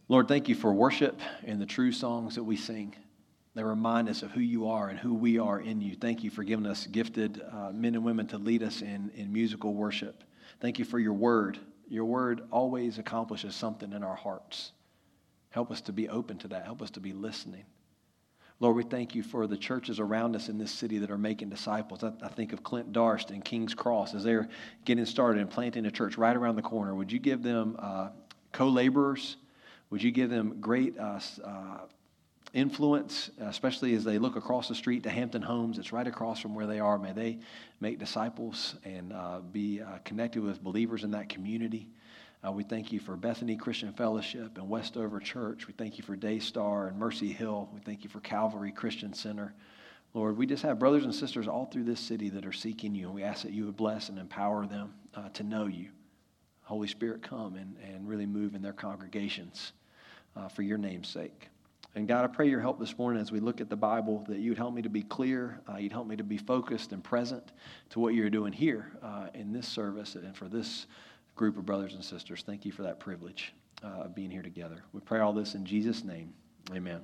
Lord, thank you for worship and the true songs that we sing. They remind us of who you are and who we are in you. Thank you for giving us gifted men and women to lead us in musical worship. Thank you for your word. Your word always accomplishes something in our hearts. Help us to be open to that. Help us to be listening. Lord, we thank you for the churches around us in this city that are making disciples. I think of Clint Darst and King's Cross as they're getting started and planting a church right around the corner. Would you give them co-laborers? Would you give them great influence, especially as they look across the street to Hampton Homes? It's right across from where they are. May they make disciples and be connected with believers in that community. We thank you for Bethany Christian Fellowship and Westover Church. We thank you for Daystar and Mercy Hill. We thank you for Calvary Christian Center. Lord, we just have brothers and sisters all through this city that are seeking you, and we ask that you would bless and empower them to know you. Holy Spirit, come and really move in their congregations for your name's sake. And God, I pray your help this morning as we look at the Bible, that you would help me to be clear, you'd help me to be focused and present to what you're doing here in this service and for this group of brothers and sisters. Thank you for that privilege of being here together. We pray all this in Jesus' name. Amen.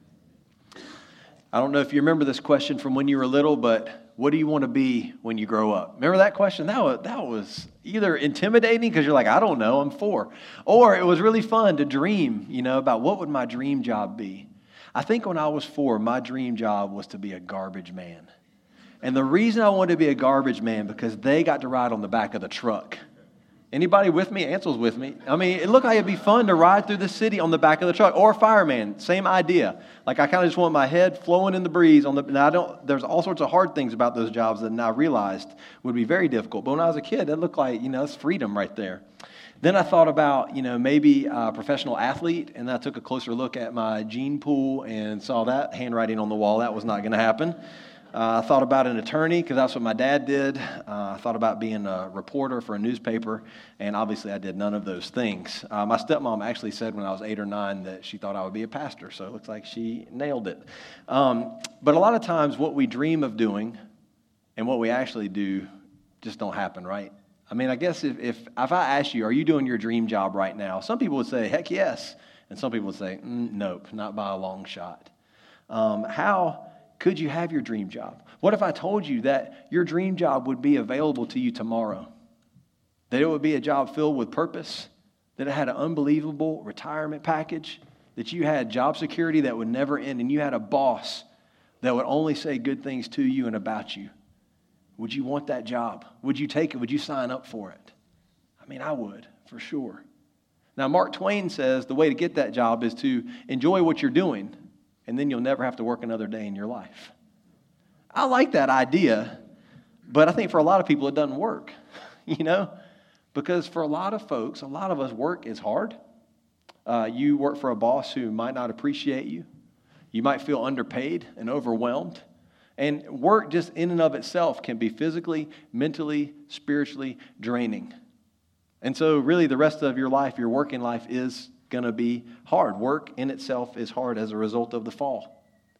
I don't know if you remember this question from when you were little, but what do you want to be when you grow up? Remember that question? That was either intimidating because you're like, I don't know, I'm 4. Or it was really fun to dream, about what would my dream job be. I think when I was 4, my dream job was to be a garbage man. And the reason I wanted to be a garbage man because they got to ride on the back of the truck. Anybody with me? Ansel's with me. I mean, it looked like it'd be fun to ride through the city on the back of the truck. Or a fireman, same idea. Like I kind of just want my head flowing in the breeze. There's all sorts of hard things about those jobs that I realized would be very difficult. But when I was a kid, that looked like, it's freedom right there. Then I thought about, maybe a professional athlete. And I took a closer look at my gene pool and saw that handwriting on the wall. That was not going to happen. I thought about an attorney because that's what my dad did. I thought about being a reporter for a newspaper, and obviously I did none of those things. My stepmom actually said when I was 8 or 9 that she thought I would be a pastor, so it looks like she nailed it. But a lot of times what we dream of doing and what we actually do just don't happen, right? I mean, I guess if I ask you, are you doing your dream job right now? Some people would say, heck yes. And some people would say, nope, not by a long shot. How could you have your dream job? What if I told you that your dream job would be available to you tomorrow? That it would be a job filled with purpose? That it had an unbelievable retirement package? That you had job security that would never end and you had a boss that would only say good things to you and about you? Would you want that job? Would you take it? Would you sign up for it? I mean, I would, for sure. Now, Mark Twain says the way to get that job is to enjoy what you're doing, and then you'll never have to work another day in your life. I like that idea, but I think for a lot of people it doesn't work, because for a lot of folks, a lot of us, work is hard. You work for a boss who might not appreciate you. You might feel underpaid and overwhelmed. And work just in and of itself can be physically, mentally, spiritually draining. And so really the rest of your life, your working life, is going to be hard. Work in itself is hard as a result of the fall.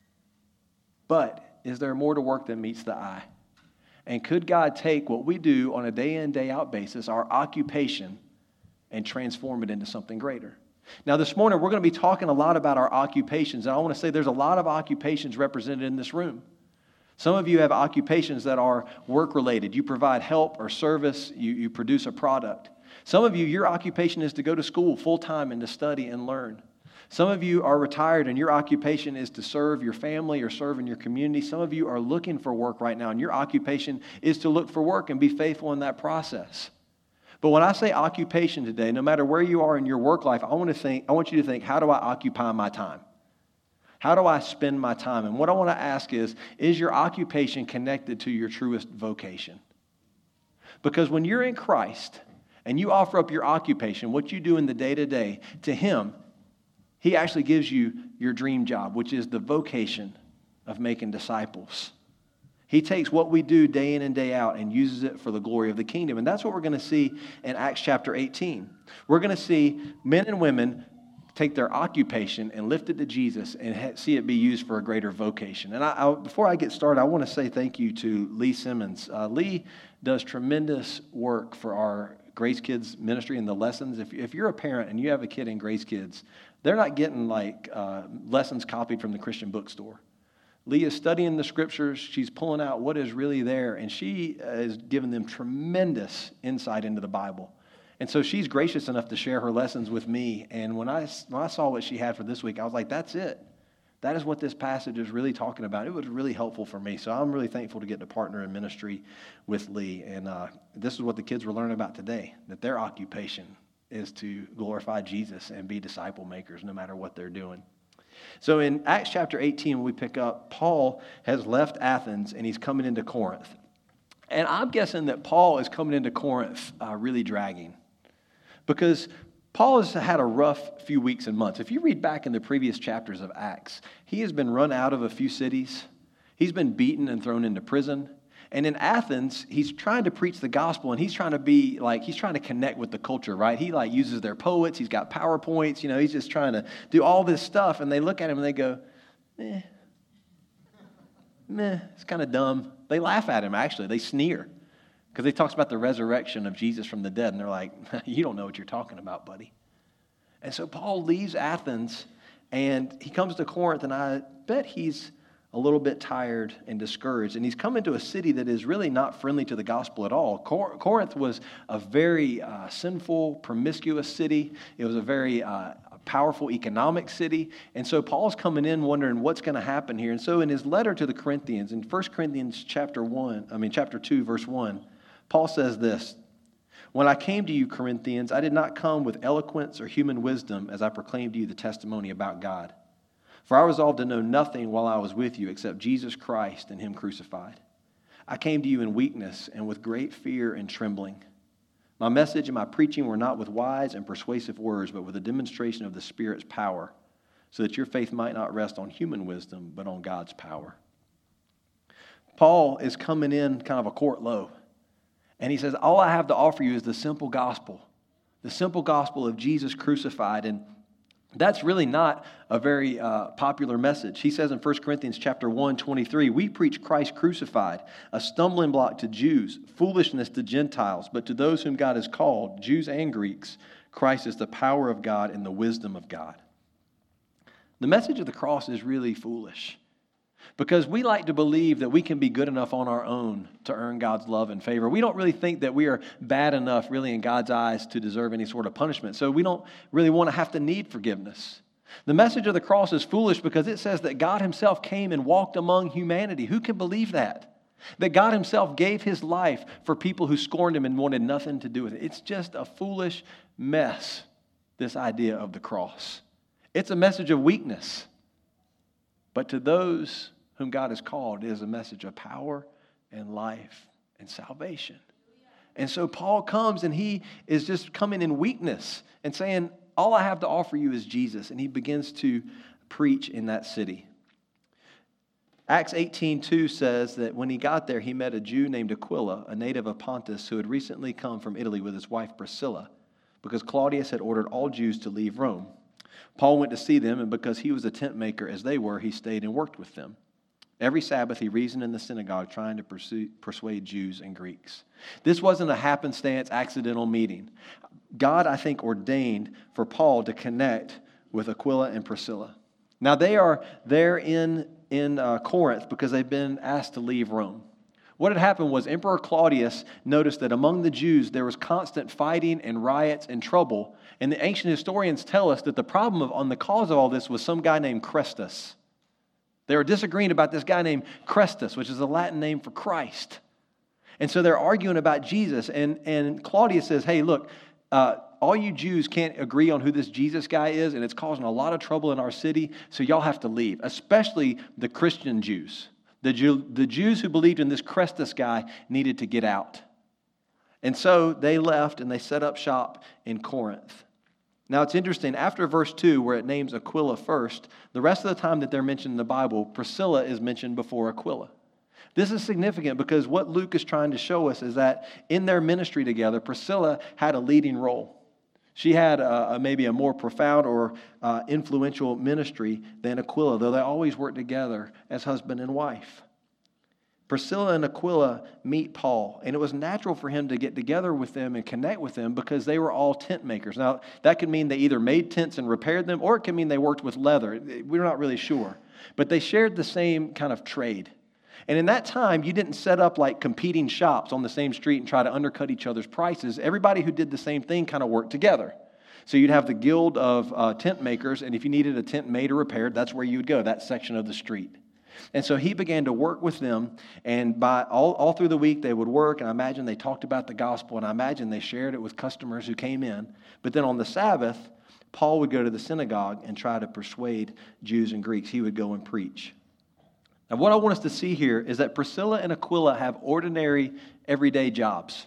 But is there more to work than meets the eye? And could God take what we do on a day in, day out basis, our occupation, and transform it into something greater? Now this morning we're going to be talking a lot about our occupations. And I want to say there's a lot of occupations represented in this room. Some of you have occupations that are work-related. You provide help or service. You produce a product. Some of you, your occupation is to go to school full-time and to study and learn. Some of you are retired and your occupation is to serve your family or serve in your community. Some of you are looking for work right now and your occupation is to look for work and be faithful in that process. But when I say occupation today, no matter where you are in your work life, I want you to think, how do I occupy my time? How do I spend my time? And what I want to ask is your occupation connected to your truest vocation? Because when you're in Christ and you offer up your occupation, what you do in the day-to-day, to Him, He actually gives you your dream job, which is the vocation of making disciples. He takes what we do day in and day out and uses it for the glory of the kingdom. And that's what we're going to see in Acts chapter 18. We're going to see men and women take their occupation and lift it to Jesus and see it be used for a greater vocation. And before I get started, I want to say thank you to Lee Simmons. Lee does tremendous work for our Grace Kids ministry and the lessons. If you're a parent and you have a kid in Grace Kids, they're not getting like lessons copied from the Christian bookstore. Lee is studying the scriptures. She's pulling out what is really there, and she is giving them tremendous insight into the Bible. And so she's gracious enough to share her lessons with me. And when I saw what she had for this week, I was like, that's it. That is what this passage is really talking about. It was really helpful for me. So I'm really thankful to get to partner in ministry with Lee. And this is what the kids were learning about today, that their occupation is to glorify Jesus and be disciple makers no matter what they're doing. So in Acts chapter 18, when we pick up, Paul has left Athens and he's coming into Corinth. And I'm guessing that Paul is coming into Corinth really dragging, because Paul has had a rough few weeks and months. If you read back in the previous chapters of Acts, he has been run out of a few cities. He's been beaten and thrown into prison. And in Athens, he's trying to preach the gospel, and he's trying to connect with the culture, right? He uses their poets. He's got PowerPoints. He's just trying to do all this stuff. And they look at him and they go, it's kind of dumb. They laugh at him, actually. They sneer, because he talks about the resurrection of Jesus from the dead. And they're like, you don't know what you're talking about, buddy. And so Paul leaves Athens, and he comes to Corinth, and I bet he's a little bit tired and discouraged. And he's come into a city that is really not friendly to the gospel at all. Corinth was a very sinful, promiscuous city. It was a very powerful economic city. And so Paul's coming in wondering what's going to happen here. And so in his letter to the Corinthians, in 1 Corinthians chapter 2, verse 1, Paul says this: "When I came to you, Corinthians, I did not come with eloquence or human wisdom as I proclaimed to you the testimony about God. For I resolved to know nothing while I was with you except Jesus Christ and Him crucified. I came to you in weakness and with great fear and trembling. My message and my preaching were not with wise and persuasive words, but with a demonstration of the Spirit's power, so that your faith might not rest on human wisdom, but on God's power." Paul is coming in kind of a court low, and he says, all I have to offer you is the simple gospel of Jesus crucified. And that's really not a very popular message. He says in 1 Corinthians chapter 1, 23, "We preach Christ crucified, a stumbling block to Jews, foolishness to Gentiles, but to those whom God has called, Jews and Greeks, Christ is the power of God and the wisdom of God." The message of the cross is really foolish, because we like to believe that we can be good enough on our own to earn God's love and favor. We don't really think that we are bad enough, really, in God's eyes to deserve any sort of punishment. So we don't really want to have to need forgiveness. The message of the cross is foolish because it says that God Himself came and walked among humanity. Who can believe that? That God Himself gave His life for people who scorned Him and wanted nothing to do with it. It's just a foolish mess, this idea of the cross. It's a message of weakness. But to those whom God has called, it is a message of power and life and salvation. And so Paul comes, and he is just coming in weakness and saying, all I have to offer you is Jesus. And he begins to preach in that city. Acts 18:2 says that when he got there, he met a Jew named Aquila, a native of Pontus, who had recently come from Italy with his wife Priscilla, because Claudius had ordered all Jews to leave Rome. Paul went to see them, and because he was a tent maker as they were, he stayed and worked with them. Every Sabbath, he reasoned in the synagogue, trying to persuade Jews and Greeks. This wasn't a happenstance, accidental meeting. God, I think, ordained for Paul to connect with Aquila and Priscilla. Now, they are there in Corinth because they've been asked to leave Rome. What had happened was Emperor Claudius noticed that among the Jews there was constant fighting and riots and trouble. And the ancient historians tell us that the cause of all this was some guy named Chrestus. They were disagreeing about this guy named Chrestus, which is a Latin name for Christ. And so they're arguing about Jesus. And Claudius says, hey, look, all you Jews can't agree on who this Jesus guy is, and it's causing a lot of trouble in our city, so y'all have to leave, especially the Christian Jews. The Jews who believed in this Chrestus guy needed to get out. And so they left, and they set up shop in Corinth. Now, it's interesting, after verse 2, where it names Aquila first, the rest of the time that they're mentioned in the Bible, Priscilla is mentioned before Aquila. This is significant because what Luke is trying to show us is that in their ministry together, Priscilla had a leading role. She had maybe a more profound or influential ministry than Aquila, though they always worked together as husband and wife. Priscilla and Aquila meet Paul, and it was natural for him to get together with them and connect with them because they were all tent makers. Now, that could mean they either made tents and repaired them, or it could mean they worked with leather. We're not really sure. But they shared the same kind of trade. And in that time, you didn't set up like competing shops on the same street and try to undercut each other's prices. Everybody who did the same thing kind of worked together. So you'd have the guild of tent makers, and if you needed a tent made or repaired, that's where you would go, that section of the street. And so he began to work with them, and by all through the week they would work, and I imagine they talked about the gospel, and I imagine they shared it with customers who came in. But then on the Sabbath, Paul would go to the synagogue and try to persuade Jews and Greeks. He would go and preach. Now what I want us to see here is that Priscilla and Aquila have ordinary, everyday jobs.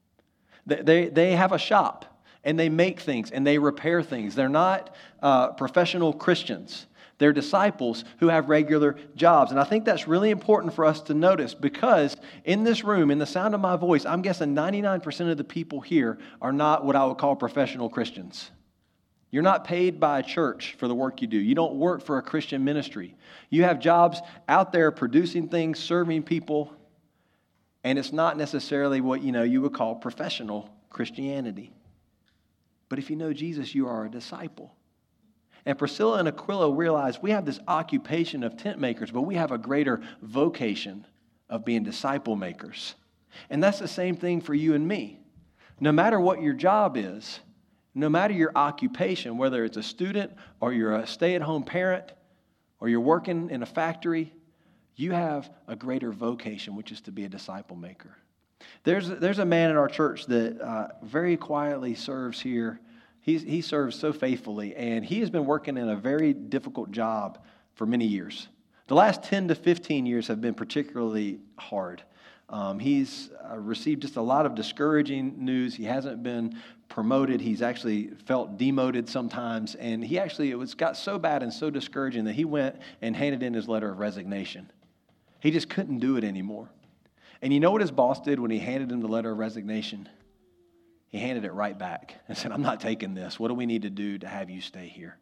They have a shop, and they make things, and they repair things. They're not professional Christians. They're disciples who have regular jobs. And I think that's really important for us to notice because in this room, in the sound of my voice, I'm guessing 99% of the people here are not what I would call professional Christians. You're not paid by a church for the work you do. You don't work for a Christian ministry. You have jobs out there producing things, serving people, and it's not necessarily what you would call professional Christianity. But if you know Jesus, you are a disciple. And Priscilla and Aquila realized we have this occupation of tent makers, but we have a greater vocation of being disciple makers. And that's the same thing for you and me. No matter what your job is, no matter your occupation, whether it's a student or you're a stay-at-home parent or you're working in a factory, you have a greater vocation, which is to be a disciple maker. There's a man in our church that very quietly serves here. He serves so faithfully, and he has been working in a very difficult job for many years. The last 10 to 15 years have been particularly hard. He's received just a lot of discouraging news. He hasn't been promoted. He's actually felt demoted sometimes, and it got so bad and so discouraging that he went and handed in his letter of resignation. He just couldn't do it anymore. And you know what his boss did when he handed him the letter of resignation? He handed it right back and said, "I'm not taking this. What do we need to do to have you stay here?"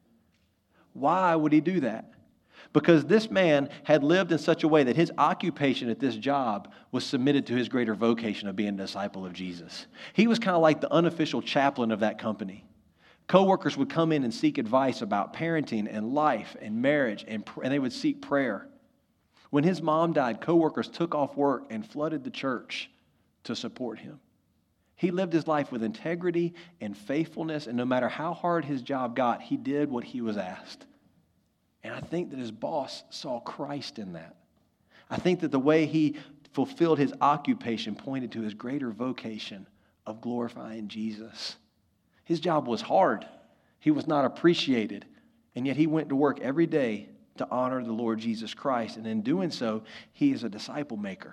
Why would he do that? Because this man had lived in such a way that his occupation at this job was submitted to his greater vocation of being a disciple of Jesus. He was kind of like the unofficial chaplain of that company. Coworkers would come in and seek advice about parenting and life and marriage, and they would seek prayer. When his mom died, coworkers took off work and flooded the church to support him. He lived his life with integrity and faithfulness, and no matter how hard his job got, he did what he was asked. And I think that his boss saw Christ in that. I think that the way he fulfilled his occupation pointed to his greater vocation of glorifying Jesus. His job was hard. He was not appreciated, and yet he went to work every day to honor the Lord Jesus Christ, and in doing so, he is a disciple maker.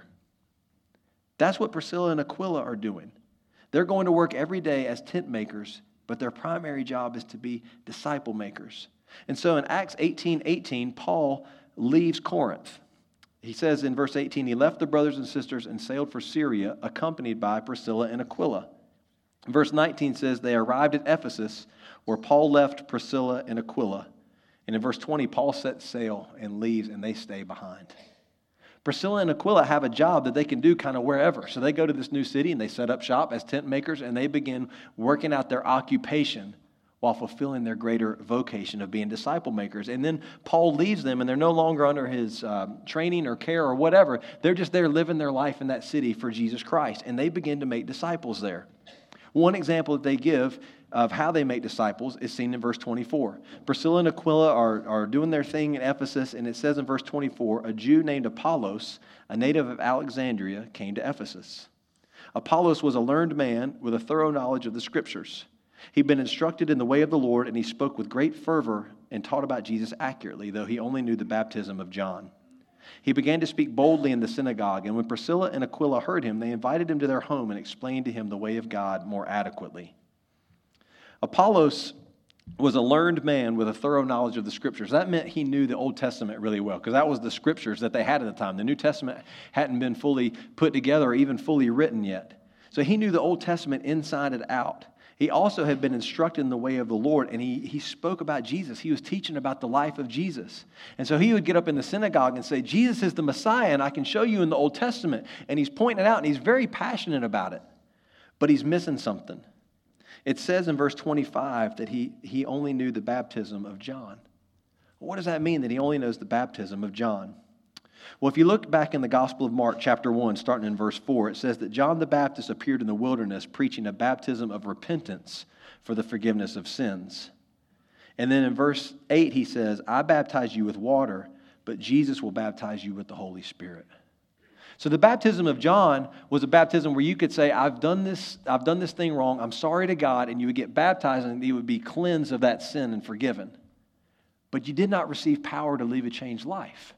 That's what Priscilla and Aquila are doing. They're going to work every day as tent makers, but their primary job is to be disciple makers. And so in Acts 18:18, Paul leaves Corinth. He says in verse 18, he left the brothers and sisters and sailed for Syria, accompanied by Priscilla and Aquila. Verse 19 says they arrived at Ephesus, where Paul left Priscilla and Aquila. And in verse 20, Paul sets sail and leaves, and they stay behind. Priscilla and Aquila have a job that they can do kind of wherever. So they go to this new city and they set up shop as tent makers, and they begin working out their occupation while fulfilling their greater vocation of being disciple makers. And then Paul leaves them, and they're no longer under his training or care or whatever. They're just there living their life in that city for Jesus Christ, and they begin to make disciples there. One example that they give of how they make disciples is seen in verse 24. Priscilla and Aquila are doing their thing in Ephesus, and it says in verse 24, a Jew named Apollos, a native of Alexandria, came to Ephesus. Apollos was a learned man with a thorough knowledge of the Scriptures. He'd been instructed in the way of the Lord, and he spoke with great fervor and taught about Jesus accurately, though he only knew the baptism of John. He began to speak boldly in the synagogue, and when Priscilla and Aquila heard him, they invited him to their home and explained to him the way of God more adequately. Apollos was a learned man with a thorough knowledge of the Scriptures. That meant he knew the Old Testament really well, because that was the Scriptures that they had at the time. The New Testament hadn't been fully put together or even fully written yet. So he knew the Old Testament inside and out. He also had been instructed in the way of the Lord, and he spoke about Jesus. He was teaching about the life of Jesus. And so he would get up in the synagogue and say, Jesus is the Messiah, and I can show you in the Old Testament. And he's pointing it out, and he's very passionate about it. But he's missing something. It says in verse 25 that he only knew the baptism of John. What does that mean, that he only knows the baptism of John? Well, if you look back in the Gospel of Mark, chapter 1, starting in verse 4, it says that John the Baptist appeared in the wilderness preaching a baptism of repentance for the forgiveness of sins. And then in verse 8, he says, I baptize you with water, but Jesus will baptize you with the Holy Spirit. So the baptism of John was a baptism where you could say, I've done this thing wrong, I'm sorry to God, and you would get baptized and you would be cleansed of that sin and forgiven. But you did not receive power to live a changed life.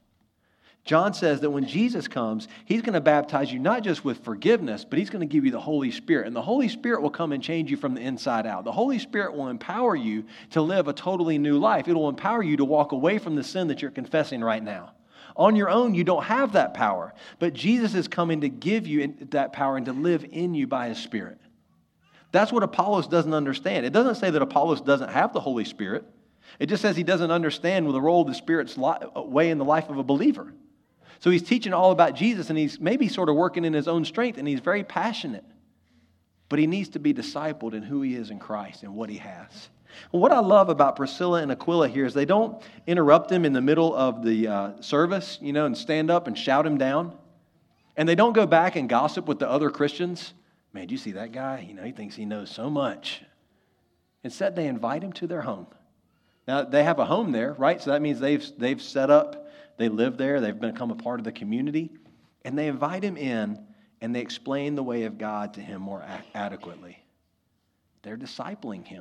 John says that when Jesus comes, he's going to baptize you not just with forgiveness, but he's going to give you the Holy Spirit. And the Holy Spirit will come and change you from the inside out. The Holy Spirit will empower you to live a totally new life. It will empower you to walk away from the sin that you're confessing right now. On your own, you don't have that power. But Jesus is coming to give you that power and to live in you by his Spirit. That's what Apollos doesn't understand. It doesn't say that Apollos doesn't have the Holy Spirit. It just says he doesn't understand the role of the Spirit's way in the life of a believer. So he's teaching all about Jesus, and he's maybe sort of working in his own strength, and he's very passionate. But he needs to be discipled in who he is in Christ and what he has. Well, what I love about Priscilla and Aquila here is they don't interrupt him in the middle of the service, and stand up and shout him down. And they don't go back and gossip with the other Christians. Man, do you see that guy? He thinks he knows so much. Instead, they invite him to their home. Now, they have a home there, right? So that means they've set up. They live there. They've become a part of the community. And they invite him in, and they explain the way of God to him more adequately. They're discipling him.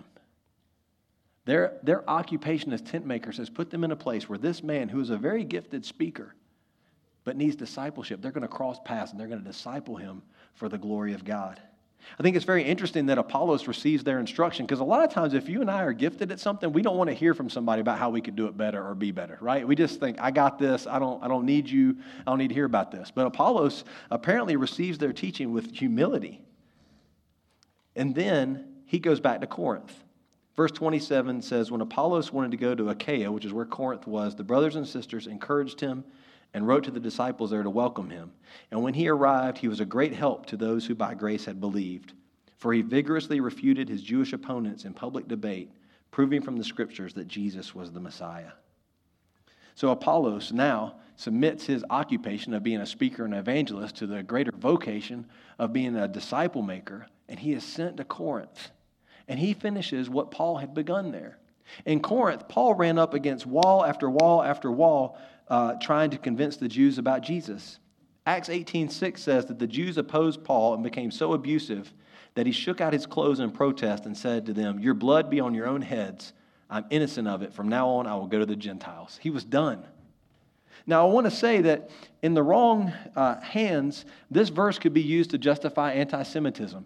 Their occupation as tent makers has put them in a place where this man, who is a very gifted speaker, but needs discipleship, they're going to cross paths, and they're going to disciple him for the glory of God. I think it's very interesting that Apollos receives their instruction, because a lot of times if you and I are gifted at something, we don't want to hear from somebody about how we could do it better or be better, right? We just think, I got this, I don't need you, I don't need to hear about this. But Apollos apparently receives their teaching with humility. And then he goes back to Corinth. Verse 27 says, when Apollos wanted to go to Achaia, which is where Corinth was, the brothers and sisters encouraged him and wrote to the disciples there to welcome him. And when he arrived, he was a great help to those who by grace had believed. For he vigorously refuted his Jewish opponents in public debate, proving from the Scriptures that Jesus was the Messiah. So Apollos now submits his occupation of being a speaker and evangelist to the greater vocation of being a disciple maker, and he is sent to Corinth. And he finishes what Paul had begun there. In Corinth, Paul ran up against wall after wall after wall, trying to convince the Jews about Jesus. Acts 18:6 says that the Jews opposed Paul and became so abusive that he shook out his clothes in protest and said to them, your blood be on your own heads. I'm innocent of it. From now on, I will go to the Gentiles. He was done. Now, I want to say that in the wrong hands, this verse could be used to justify anti-Semitism,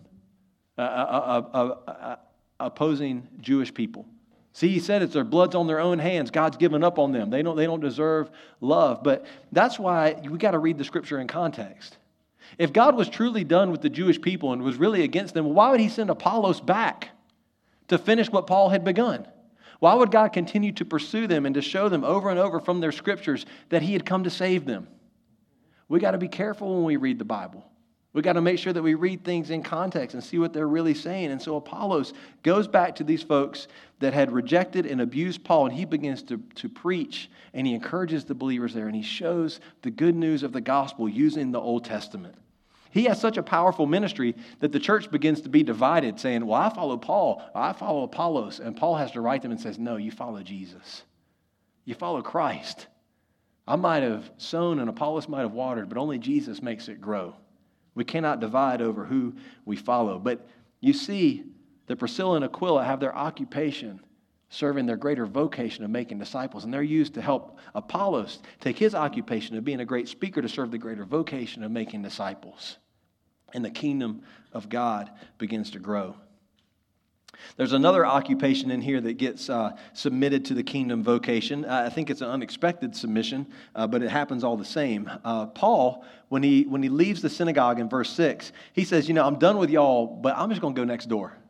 opposing Jewish people. See, he said it's their blood's on their own hands. God's given up on them. They don't deserve love. But that's why we got to read the Scripture in context. If God was truly done with the Jewish people and was really against them, why would he send Apollos back to finish what Paul had begun? Why would God continue to pursue them and to show them over and over from their Scriptures that he had come to save them? We got to be careful when we read the Bible. We got to make sure that we read things in context and see what they're really saying. And so Apollos goes back to these folks that had rejected and abused Paul, and he begins to preach, and he encourages the believers there, and he shows the good news of the gospel using the Old Testament. He has such a powerful ministry that the church begins to be divided, saying, well, I follow Paul, or I follow Apollos. And Paul has to write them and says, no, you follow Jesus. You follow Christ. I might have sown and Apollos might have watered, but only Jesus makes it grow. We cannot divide over who we follow. But you see that Priscilla and Aquila have their occupation serving their greater vocation of making disciples. And they're used to help Apollos take his occupation of being a great speaker to serve the greater vocation of making disciples. And the kingdom of God begins to grow. There's another occupation in here that gets submitted to the kingdom vocation. I think it's an unexpected submission, but it happens all the same. Paul, when he leaves the synagogue in verse 6, he says, I'm done with y'all, but I'm just going to go next door.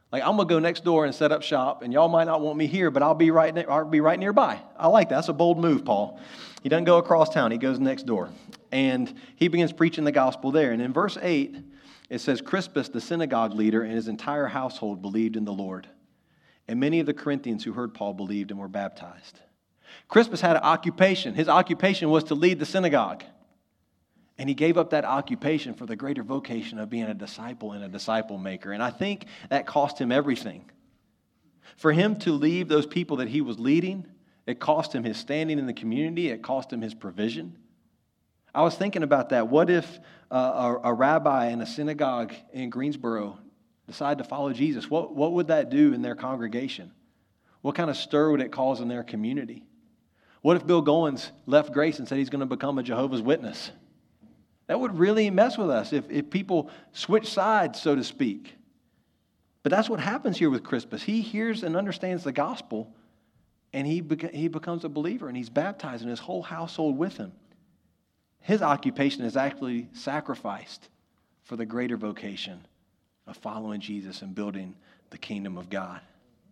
Like, I'm going to go next door and set up shop, and y'all might not want me here, but I'll be right nearby. I like that. That's a bold move, Paul. He doesn't go across town. He goes next door. And he begins preaching the gospel there. And in verse 8, it says, Crispus, the synagogue leader, and his entire household believed in the Lord. And many of the Corinthians who heard Paul believed and were baptized. Crispus had an occupation. His occupation was to lead the synagogue. And he gave up that occupation for the greater vocation of being a disciple and a disciple maker. And I think that cost him everything. For him to leave those people that he was leading, it cost him his standing in the community. It cost him his provision. I was thinking about that. What if a rabbi in a synagogue in Greensboro decided to follow Jesus? What would that do in their congregation? What kind of stir would it cause in their community? What if Bill Goins left Grace and said he's going to become a Jehovah's Witness? That would really mess with us if people switch sides, so to speak. But that's what happens here with Crispus. He hears and understands the gospel, and he becomes a believer, and he's baptized, and his whole household with him. His occupation is actually sacrificed for the greater vocation of following Jesus and building the kingdom of God.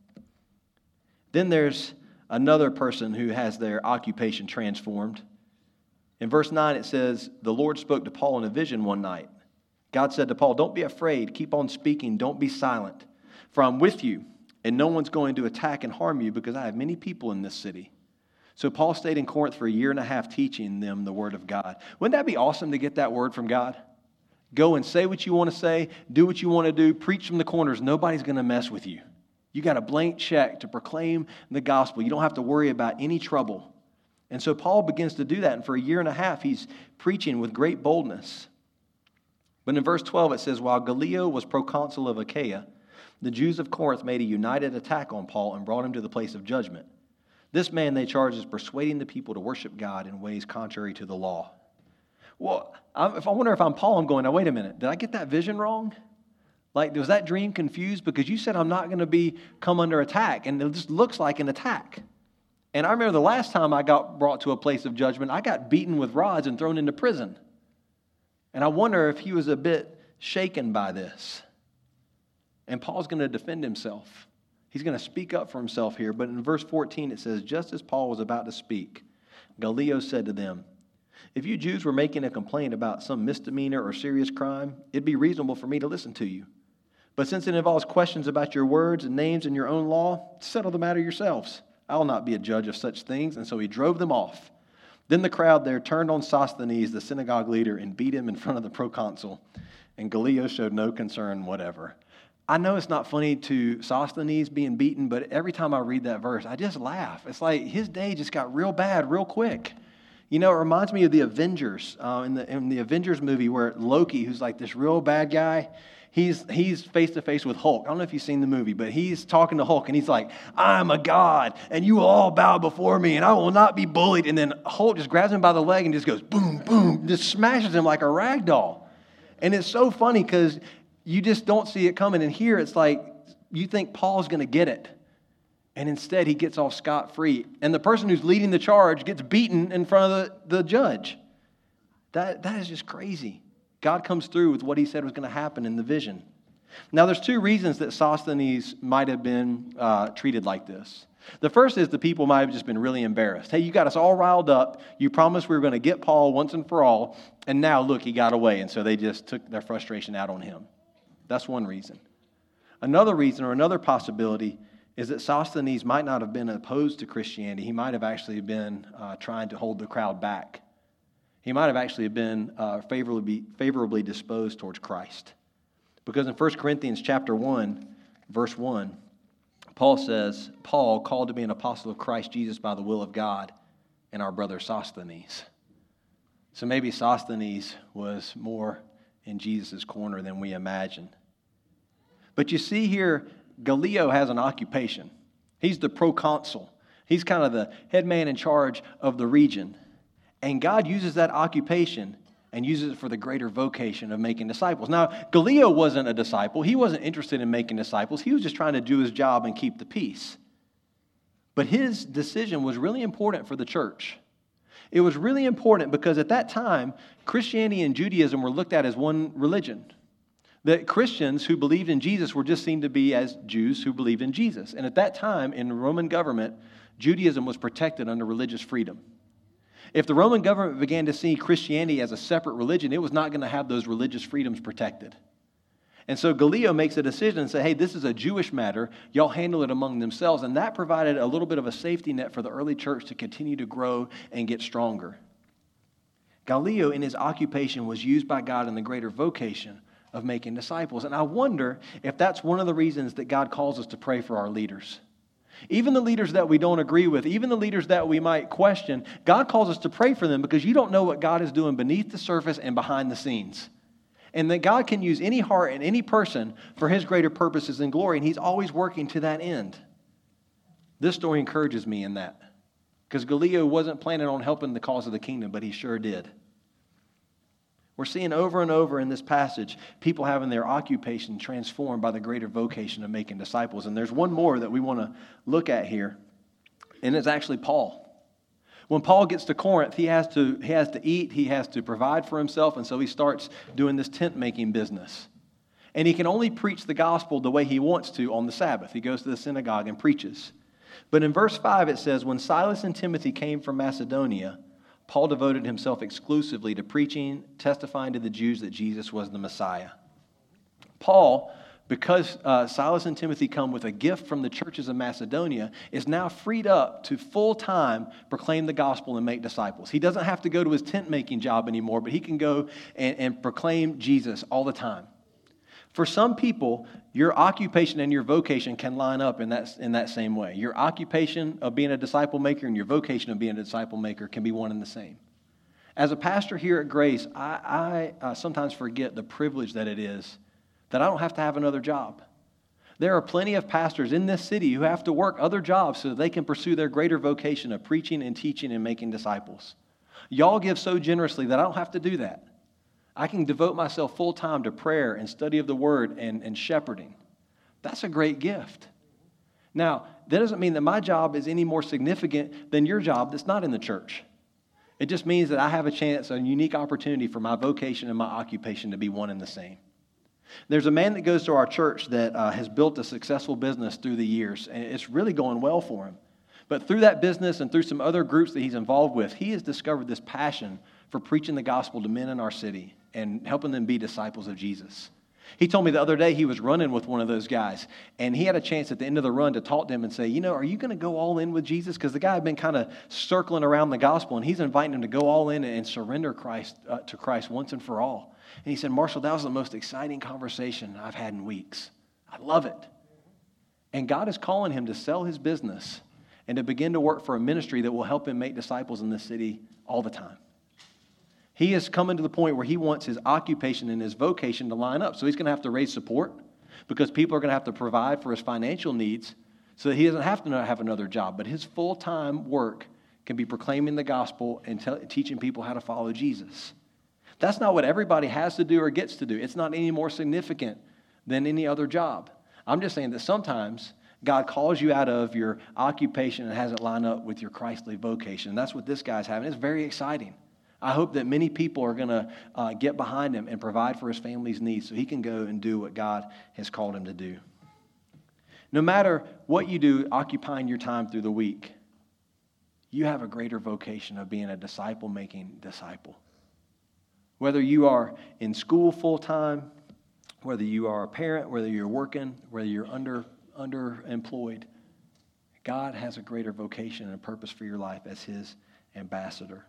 Then there's another person who has their occupation transformed. In verse 9 it says, the Lord spoke to Paul in a vision one night. God said to Paul, don't be afraid, keep on speaking, don't be silent, for I'm with you, and no one's going to attack and harm you because I have many people in this city. So Paul stayed in Corinth for a year and a half teaching them the word of God. Wouldn't that be awesome to get that word from God? Go and say what you want to say, do what you want to do, preach from the corners. Nobody's going to mess with you. You got a blank check to proclaim the gospel. You don't have to worry about any trouble. And so Paul begins to do that, and for a year and a half, he's preaching with great boldness. But in verse 12, it says, while Gallio was proconsul of Achaia, the Jews of Corinth made a united attack on Paul and brought him to the place of judgment. This man they charged as persuading the people to worship God in ways contrary to the law. Well, I wonder if I'm Paul, I'm going, now wait a minute, did I get that vision wrong? Like, was that dream confused? Because you said I'm not going to come under attack, and it just looks like an attack. And I remember the last time I got brought to a place of judgment, I got beaten with rods and thrown into prison. And I wonder if he was a bit shaken by this. And Paul's going to defend himself. He's going to speak up for himself here. But in verse 14 it says, just as Paul was about to speak, Gallio said to them, if you Jews were making a complaint about some misdemeanor or serious crime, it'd be reasonable for me to listen to you. But since it involves questions about your words and names and your own law, settle the matter yourselves. I will not be a judge of such things. And so he drove them off. Then the crowd there turned on Sosthenes, the synagogue leader, and beat him in front of the proconsul. And Gallio showed no concern whatever. I know it's not funny to Sosthenes being beaten, but every time I read that verse, I just laugh. It's like his day just got real bad real quick. You know, it reminds me of the Avengers, in the Avengers movie where Loki, who's like this real bad guy, he's face-to-face with Hulk. I don't know if you've seen the movie, but he's talking to Hulk, and he's like, I'm a god, and you will all bow before me, and I will not be bullied. And then Hulk just grabs him by the leg and just goes, boom, boom, just smashes him like a rag doll. And it's so funny because you just don't see it coming. And here it's like you think Paul's going to get it. And instead he gets off scot-free. And the person who's leading the charge gets beaten in front of the judge. That is just crazy. God comes through with what he said was going to happen in the vision. Now, there's two reasons that Sosthenes might have been treated like this. The first is the people might have just been really embarrassed. Hey, you got us all riled up. You promised we were going to get Paul once and for all. And now, look, he got away. And so they just took their frustration out on him. That's one reason. Another reason, or another possibility, is that Sosthenes might not have been opposed to Christianity. He might have actually been trying to hold the crowd back. He might have actually been favorably disposed towards Christ. Because in 1 Corinthians chapter 1, verse 1, Paul says, Paul, called to be an apostle of Christ Jesus by the will of God, and our brother Sosthenes. So maybe Sosthenes was more in Jesus' corner than we imagine. But you see here, Gallio has an occupation. He's the proconsul. He's kind of the head man in charge of the region. And God uses that occupation and uses it for the greater vocation of making disciples. Now, Gallio wasn't a disciple. He wasn't interested in making disciples. He was just trying to do his job and keep the peace. But his decision was really important for the church. It was really important because at that time, Christianity and Judaism were looked at as one religion. That Christians who believed in Jesus were just seen to be as Jews who believed in Jesus. And at that time, in Roman government, Judaism was protected under religious freedom. If the Roman government began to see Christianity as a separate religion, it was not going to have those religious freedoms protected. And so Gallio makes a decision and says, hey, this is a Jewish matter. Y'all handle it among themselves. And that provided a little bit of a safety net for the early church to continue to grow and get stronger. Gallio, in his occupation, was used by God in the greater vocation of making disciples. And I wonder if that's one of the reasons that God calls us to pray for our leaders. Even the leaders that we don't agree with, even the leaders that we might question, God calls us to pray for them because you don't know what God is doing beneath the surface and behind the scenes. And that God can use any heart and any person for His greater purposes and glory, and He's always working to that end. This story encourages me in that. Because Gallio wasn't planning on helping the cause of the kingdom, but he sure did. We're seeing over and over in this passage people having their occupation transformed by the greater vocation of making disciples. And there's one more that we want to look at here, and it's actually Paul. When Paul gets to Corinth, he has to eat, he has to provide for himself, and so he starts doing this tent-making business. And he can only preach the gospel the way he wants to on the Sabbath. He goes to the synagogue and preaches. But in verse 5 it says, when Silas and Timothy came from Macedonia, Paul devoted himself exclusively to preaching, testifying to the Jews that Jesus was the Messiah. Paul, because Silas and Timothy come with a gift from the churches of Macedonia, is now freed up to full-time proclaim the gospel and make disciples. He doesn't have to go to his tent-making job anymore, but he can go and proclaim Jesus all the time. For some people, your occupation and your vocation can line up in that same way. Your occupation of being a disciple maker and your vocation of being a disciple maker can be one and the same. As a pastor here at Grace, I sometimes forget the privilege that it is that I don't have to have another job. There are plenty of pastors in this city who have to work other jobs so that they can pursue their greater vocation of preaching and teaching and making disciples. Y'all give so generously that I don't have to do that. I can devote myself full time to prayer and study of the Word and shepherding. That's a great gift. Now, that doesn't mean that my job is any more significant than your job that's not in the church. It just means that I have a chance, a unique opportunity for my vocation and my occupation to be one and the same. There's a man that goes to our church that has built a successful business through the years, and it's really going well for him. But through that business and through some other groups that he's involved with, he has discovered this passion for preaching the gospel to men in our city and helping them be disciples of Jesus. He told me the other day he was running with one of those guys, and he had a chance at the end of the run to talk to him and say, are you going to go all in with Jesus? Because the guy had been kind of circling around the gospel, and he's inviting him to go all in and surrender to Christ once and for all. And he said, Marshall, that was the most exciting conversation I've had in weeks. I love it. And God is calling him to sell his business and to begin to work for a ministry that will help him make disciples in this city all the time. He is coming to the point where he wants his occupation and his vocation to line up. So he's going to have to raise support because people are going to have to provide for his financial needs so that he doesn't have to have another job. But his full-time work can be proclaiming the gospel and teaching people how to follow Jesus. That's not what everybody has to do or gets to do. It's not any more significant than any other job. I'm just saying that sometimes God calls you out of your occupation and has it line up with your Christly vocation. That's what this guy's having. It's very exciting. I hope that many people are going to get behind him and provide for his family's needs so he can go and do what God has called him to do. No matter what you do, occupying your time through the week, you have a greater vocation of being a disciple-making disciple. Whether you are in school full-time, whether you are a parent, whether you're working, whether you're underemployed, God has a greater vocation and a purpose for your life as his ambassador.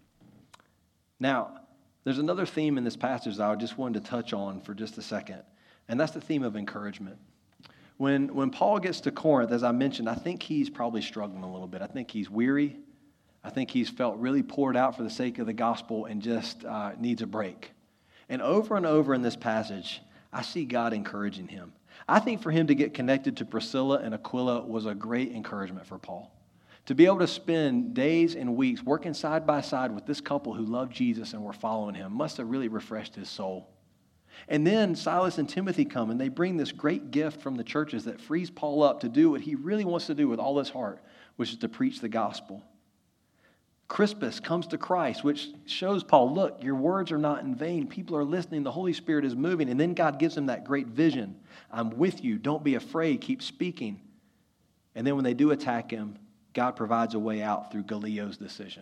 Now, there's another theme in this passage that I just wanted to touch on for just a second, and that's the theme of encouragement. When Paul gets to Corinth, as I mentioned, I think he's probably struggling a little bit. I think he's weary. I think he's felt really poured out for the sake of the gospel and just needs a break. And over in this passage, I see God encouraging him. I think for him to get connected to Priscilla and Aquila was a great encouragement for Paul. To be able to spend days and weeks working side by side with this couple who loved Jesus and were following him must have really refreshed his soul. And then Silas and Timothy come and they bring this great gift from the churches that frees Paul up to do what he really wants to do with all his heart, which is to preach the gospel. Crispus comes to Christ, which shows Paul, look, your words are not in vain. People are listening. The Holy Spirit is moving. And then God gives him that great vision. I'm with you. Don't be afraid. Keep speaking. And then when they do attack him, God provides a way out through Gallio's decision.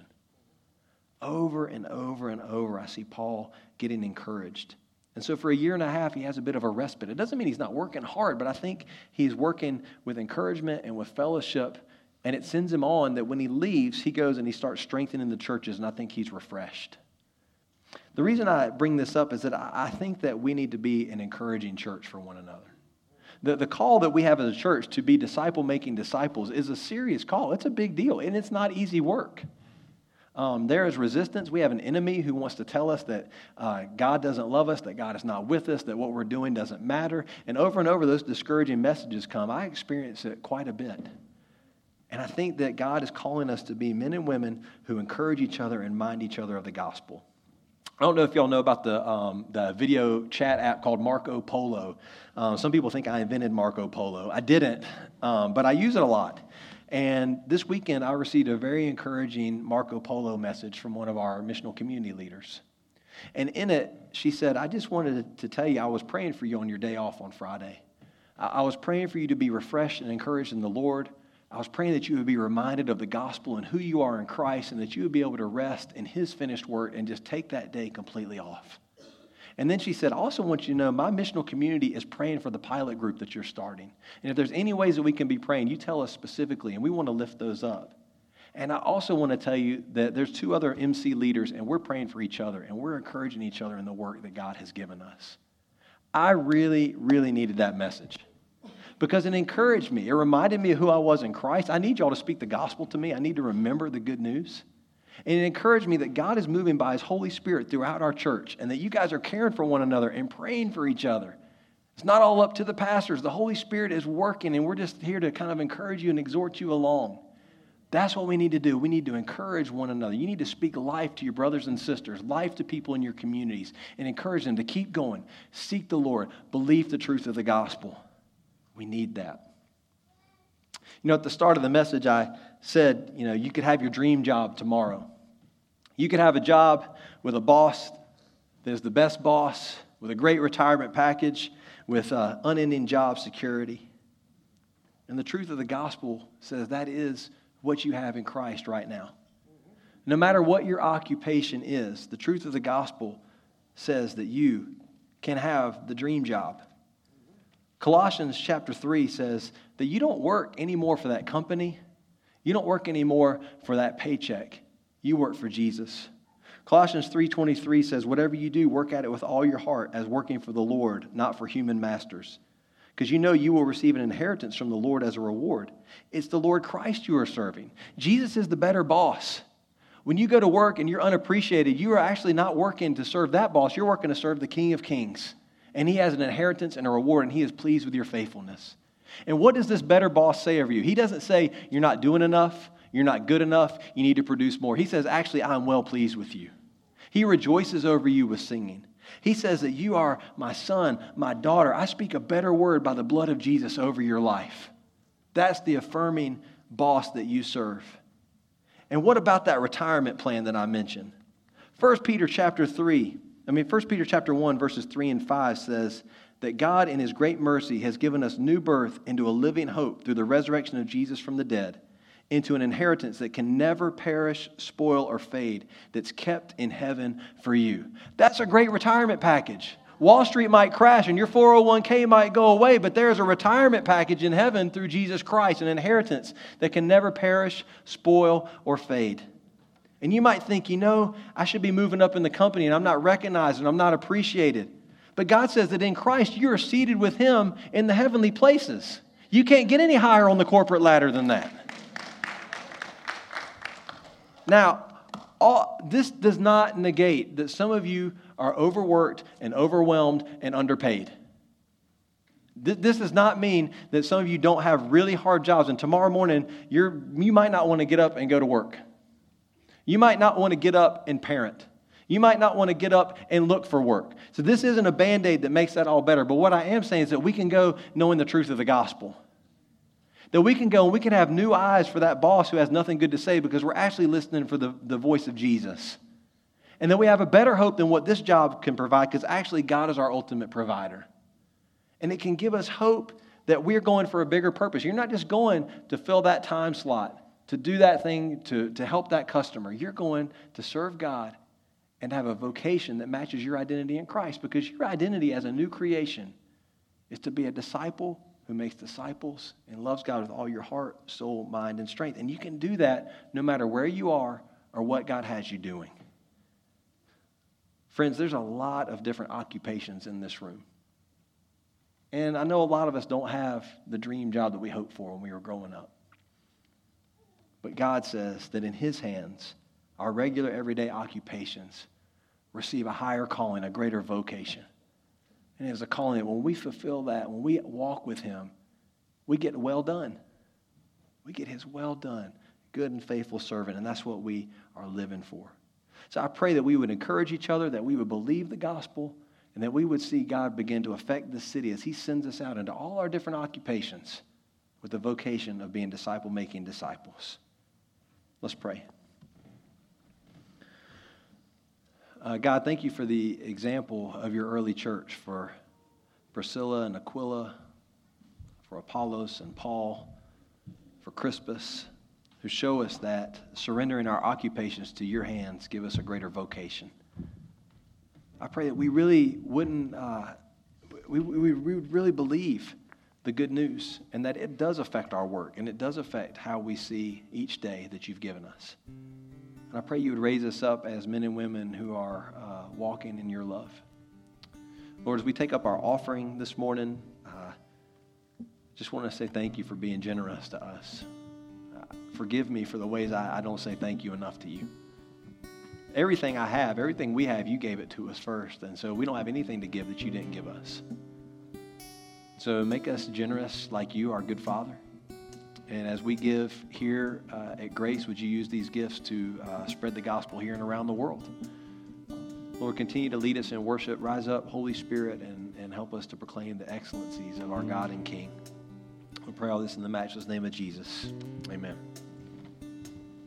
Over and over and over, I see Paul getting encouraged. And so for a year and a half, he has a bit of a respite. It doesn't mean he's not working hard, but I think he's working with encouragement and with fellowship. And it sends him on that when he leaves, he goes and he starts strengthening the churches, and I think he's refreshed. The reason I bring this up is that I think that we need to be an encouraging church for one another. The call that we have as a church to be disciple-making disciples is a serious call. It's a big deal, and it's not easy work. There is resistance. We have an enemy who wants to tell us that God doesn't love us, that God is not with us, that what we're doing doesn't matter. And over those discouraging messages come. I experience it quite a bit. And I think that God is calling us to be men and women who encourage each other and remind each other of the gospel. I don't know if y'all know about the video chat app called Marco Polo. Some people think I invented Marco Polo. I didn't, but I use it a lot. And this weekend, I received a very encouraging Marco Polo message from one of our missional community leaders. And in it, she said, I just wanted to tell you I was praying for you on your day off on Friday. I was praying for you to be refreshed and encouraged in the Lord. I was praying that you would be reminded of the gospel and who you are in Christ, and that you would be able to rest in his finished work and just take that day completely off. And then she said, I also want you to know my missional community is praying for the pilot group that you're starting. And if there's any ways that we can be praying, you tell us specifically, and we want to lift those up. And I also want to tell you that there's 2 other MC leaders, and we're praying for each other, and we're encouraging each other in the work that God has given us. I really, really needed that message, because it encouraged me. It reminded me of who I was in Christ. I need y'all to speak the gospel to me. I need to remember the good news. And it encouraged me that God is moving by his Holy Spirit throughout our church, and that you guys are caring for one another and praying for each other. It's not all up to the pastors. The Holy Spirit is working, and we're just here to kind of encourage you and exhort you along. That's what we need to do. We need to encourage one another. You need to speak life to your brothers and sisters, life to people in your communities, and encourage them to keep going, seek the Lord, believe the truth of the gospel. We need that. You know, at the start of the message, I said, you could have your dream job tomorrow. You could have a job with a boss that is the best boss, with a great retirement package, with unending job security. And the truth of the gospel says that is what you have in Christ right now. No matter what your occupation is, the truth of the gospel says that you can have the dream job. Colossians chapter 3 says that you don't work anymore for that company. You don't work anymore for that paycheck. You work for Jesus. Colossians 3:23 says, whatever you do, work at it with all your heart as working for the Lord, not for human masters. Because you know you will receive an inheritance from the Lord as a reward. It's the Lord Christ you are serving. Jesus is the better boss. When you go to work and you're unappreciated, you are actually not working to serve that boss. You're working to serve the King of Kings. And he has an inheritance and a reward, and he is pleased with your faithfulness. And what does this better boss say over you? He doesn't say, you're not doing enough, you're not good enough, you need to produce more. He says, actually, I'm well pleased with you. He rejoices over you with singing. He says that you are my son, my daughter. I speak a better word by the blood of Jesus over your life. That's the affirming boss that you serve. And what about that retirement plan that I mentioned? 1 Peter chapter 1, verses 3 and 5 says that God in his great mercy has given us new birth into a living hope through the resurrection of Jesus from the dead, into an inheritance that can never perish, spoil, or fade, that's kept in heaven for you. That's a great retirement package. Wall Street might crash and your 401k might go away, but there's a retirement package in heaven through Jesus Christ, an inheritance that can never perish, spoil, or fade. And you might think, I should be moving up in the company and I'm not recognized and I'm not appreciated. But God says that in Christ you are seated with him in the heavenly places. You can't get any higher on the corporate ladder than that. Now, this does not negate that some of you are overworked and overwhelmed and underpaid. This does not mean that some of you don't have really hard jobs and tomorrow morning you might not want to get up and go to work. You might not want to get up and parent. You might not want to get up and look for work. So this isn't a Band-Aid that makes that all better. But what I am saying is that we can go knowing the truth of the gospel. That we can go and we can have new eyes for that boss who has nothing good to say because we're actually listening for the voice of Jesus. And that we have a better hope than what this job can provide because actually God is our ultimate provider. And it can give us hope that we're going for a bigger purpose. You're not just going to fill that time slot, to do that thing, to help that customer. You're going to serve God and have a vocation that matches your identity in Christ, because your identity as a new creation is to be a disciple who makes disciples and loves God with all your heart, soul, mind, and strength. And you can do that no matter where you are or what God has you doing. Friends, there's a lot of different occupations in this room. And I know a lot of us don't have the dream job that we hoped for when we were growing up. But God says that in His hands, our regular everyday occupations receive a higher calling, a greater vocation. And it's a calling that when we fulfill that, when we walk with Him, we get well done. We get His well done, good and faithful servant, and that's what we are living for. So I pray that we would encourage each other, that we would believe the gospel, and that we would see God begin to affect this city as He sends us out into all our different occupations with the vocation of being disciple-making disciples. Let's pray. God, thank you for the example of your early church, for Priscilla and Aquila, for Apollos and Paul, for Crispus, who show us that surrendering our occupations to your hands give us a greater vocation. I pray that we really wouldn't, we would really believe the good news, and that it does affect our work, and it does affect how we see each day that you've given us. And I pray you would raise us up as men and women who are walking in your love. Lord, as we take up our offering this morning, just want to say thank you for being generous to us. Forgive me for the ways I don't say thank you enough to you. Everything I have, everything we have, you gave it to us first. And so we don't have anything to give that you didn't give us. So make us generous like you, our good Father. And as we give here at Grace, would you use these gifts to spread the gospel here and around the world? Lord, continue to lead us in worship. Rise up, Holy Spirit, and help us to proclaim the excellencies of our God and King. We pray all this in the matchless name of Jesus. Amen.